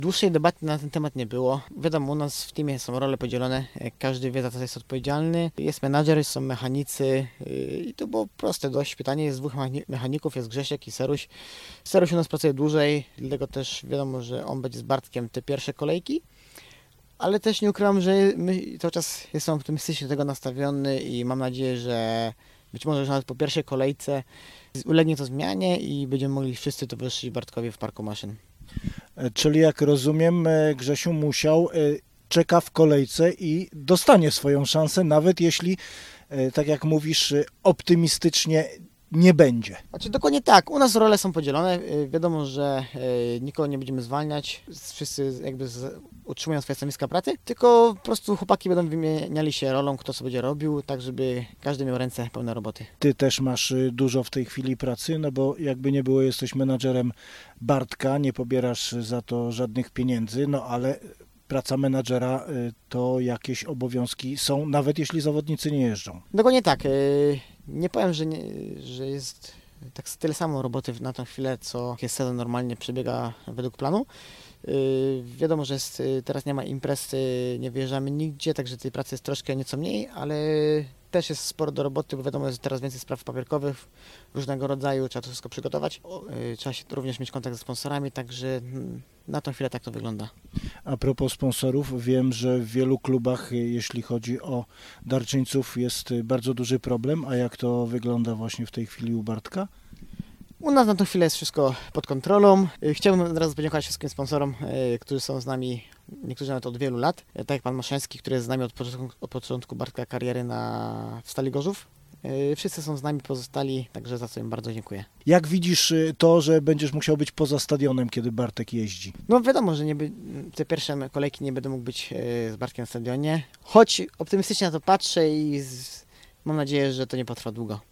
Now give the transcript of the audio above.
Dłuższej debaty na ten temat nie było. Wiadomo, u nas w teamie są role podzielone, każdy wie, za co jest odpowiedzialny. Jest menadżer, są mechanicy i to było proste dość. Pytanie, jest dwóch mechaników, jest Grzesiek i Seruś. Seruś u nas pracuje dłużej, dlatego też wiadomo, że on będzie z Bartkiem te pierwsze kolejki. Ale też nie ukrywam, że my cały czas jestem optymistycznie do tego nastawiony i mam nadzieję, że być może już nawet po pierwszej kolejce ulegnie to zmianie i będziemy mogli wszyscy towarzyszyć Bartkowi w parku maszyn. Czyli jak rozumiem, Grzesiu czeka w kolejce i dostanie swoją szansę, nawet jeśli, tak jak mówisz, optymistycznie nie będzie. Znaczy dokładnie tak, u nas role są podzielone, wiadomo, że nikogo nie będziemy zwalniać, wszyscy jakby utrzymują swoje stanowiska pracy, tylko po prostu chłopaki będą wymieniali się rolą, kto co będzie robił, tak żeby każdy miał ręce pełne roboty. Ty też masz dużo w tej chwili pracy, no bo jakby nie było, jesteś menadżerem Bartka, nie pobierasz za to żadnych pieniędzy, no ale praca menadżera to jakieś obowiązki są, nawet jeśli zawodnicy nie jeżdżą. Dokładnie tak, nie powiem, że jest tak tyle samo roboty na tę chwilę, co jest sezon normalnie przebiega według planu. Wiadomo, że teraz nie ma imprez, nie wyjeżdżamy nigdzie, także tej pracy jest troszkę nieco mniej, ale też jest sporo do roboty, bo wiadomo, że teraz więcej spraw papierkowych różnego rodzaju, trzeba to wszystko przygotować. Trzeba się również mieć kontakt ze sponsorami, także na tą chwilę tak to wygląda. A propos sponsorów, wiem, że w wielu klubach, jeśli chodzi o darczyńców, jest bardzo duży problem, a jak to wygląda właśnie w tej chwili u Bartka? U nas na tą chwilę jest wszystko pod kontrolą. Chciałbym od razu podziękować wszystkim sponsorom, którzy są z nami, niektórzy nawet od wielu lat. Tak jak pan Maszewski, który jest z nami od początku Bartka kariery w Stali Gorzów. Wszyscy są z nami pozostali, także za co im bardzo dziękuję. Jak widzisz to, że będziesz musiał być poza stadionem, kiedy Bartek jeździ? No wiadomo, że te pierwsze kolejki nie będę mógł być z Bartkiem na stadionie, choć optymistycznie na to patrzę i mam nadzieję, że to nie potrwa długo.